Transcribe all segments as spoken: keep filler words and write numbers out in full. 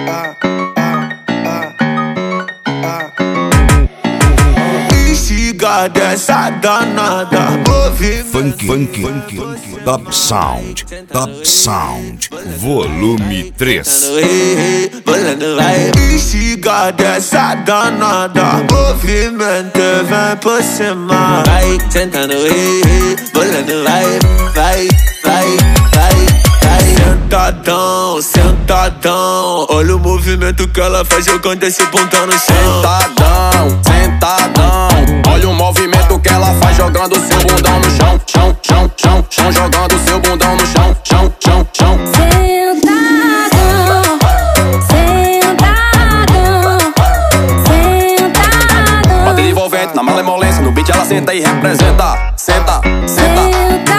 Instiga dessa danada, Funk, funk, funk, Top Sound, Top Sound, volume três. Instiga dessa danada, movimento vem por cima. Vai sentando, bolando, vai, vai, vai, vai, vai. Sentadão, sentadão, olha o movimento que ela faz jogando esse bundão no chão. Sentadão, sentadão, olha o movimento que ela faz jogando seu bundão no chão. Chão, chão, chão, chão, jogando seu bundão no chão. Chão, chão, chão. Sentadão, sentadão, sentadão. Bateria envolvente na malemolência, no beat ela senta e representa. Senta, senta,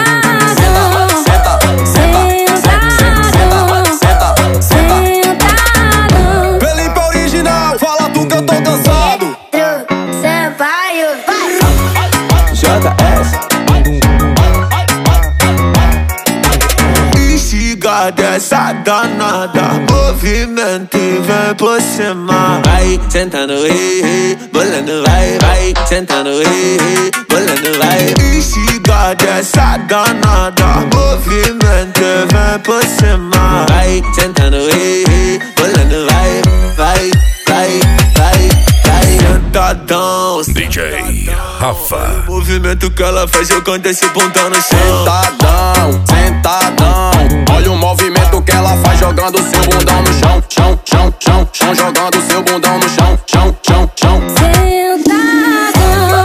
Instiga dessa danada, movimento e vem por cima. Vai sentando, bolando, vai, vai sentando, bolando, vai. Instiga dessa danada, movimento e vem por cima. Vai sentando, bolando, vai, vai, vai, vai, vai. Sentadão, D J Rafa. o movimento que ela faz jogando esse bundão no chão. Sentadão, sentadão, olha o movimento que ela faz jogando seu bundão no chão. Chão, chão, chão, chão, jogando seu bundão no chão. Chão, chão, chão. Sentadão,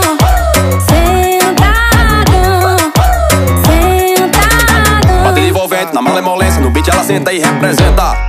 sentadão, sentadão. Bateria envolvente na malemolência, no beat ela senta e representa.